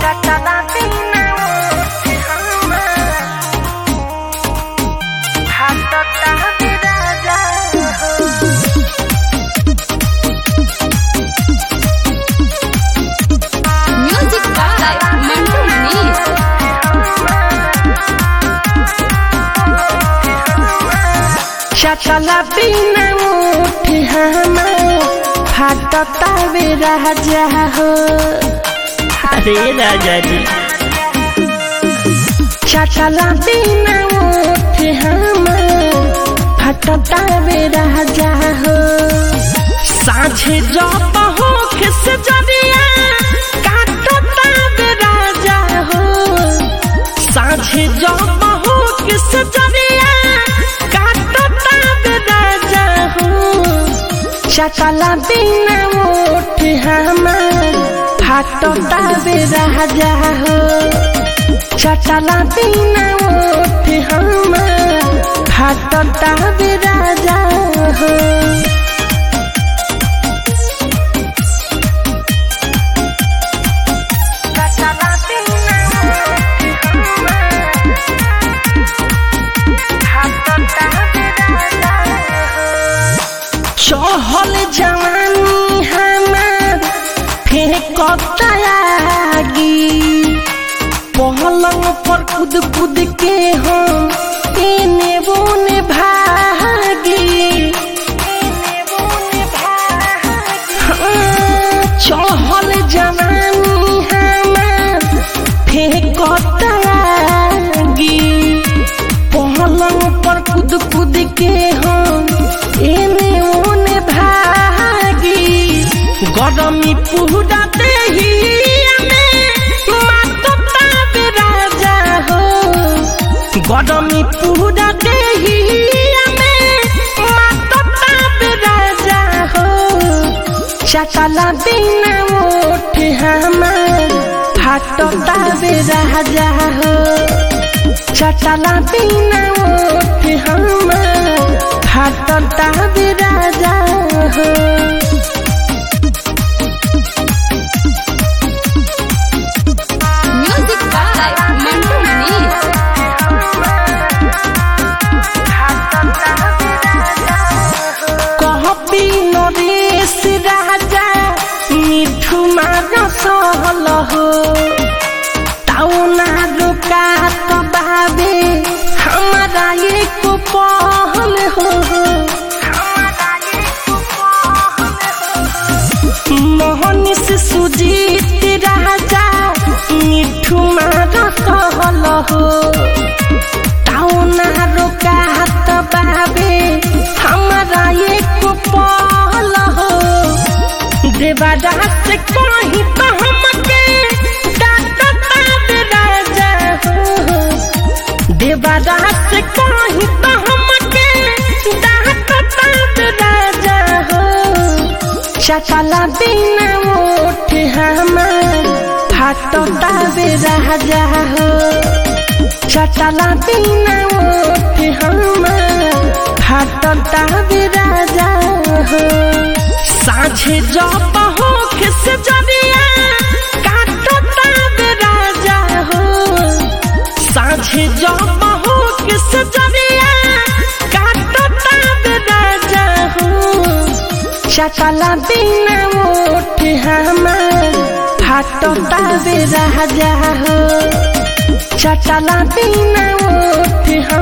चला बिना उठ हम फाटता वे राजा हो। अरे राजा जी चला बिना उठ हम फाटता वे राजा हो। साझे जब हो खिस जरिया काटता वे राजा हो। साझे जब हो खिस जरिया चला बिना उठ हम फाटता वे राजा हो। चला बिना उठ हम फाटता वे राजा हो। चहल जवानी हमार फेंकता आगी। पहलंग पर कूद कूद के हम एने बोने भागी। चहल जवानी हमार फेंकता आगी। पहलंग पर कूद कूद के हम एने गरमी पूरा देहिया में मातता वे राजा हो। गरमी पूरा देहिया में मातता वे राजा हो। चला बिना उठ हम फाटता वे राजा हो। चला बिना उठ हम फाटता वे राजा हो। नरेश राजा मिठू मार सहल हो। ताउना रुका तो बाबे हमारा एक पहल हो। मोहन से सुजीत राजा मिठू मार सहल हो। ताउना रुका तो बाबे हमारा एक पहल हो। देवारा से कहीं तो हमके डांटता वे राजा हो। देवारा से कहीं तो हमके डांटता वे राजा हो। चला बिना उठ हम फाटता वे राजा हो। चला बिना उठ हम फाटता वे राजा हो। साझे जब हो खिस जरिया काटता वे राजा हो। साझे जब हो खिस जरिया काटता वे राजा हो। चला बिना उठ हम फाटता वे राजा हो। चला बिना उठ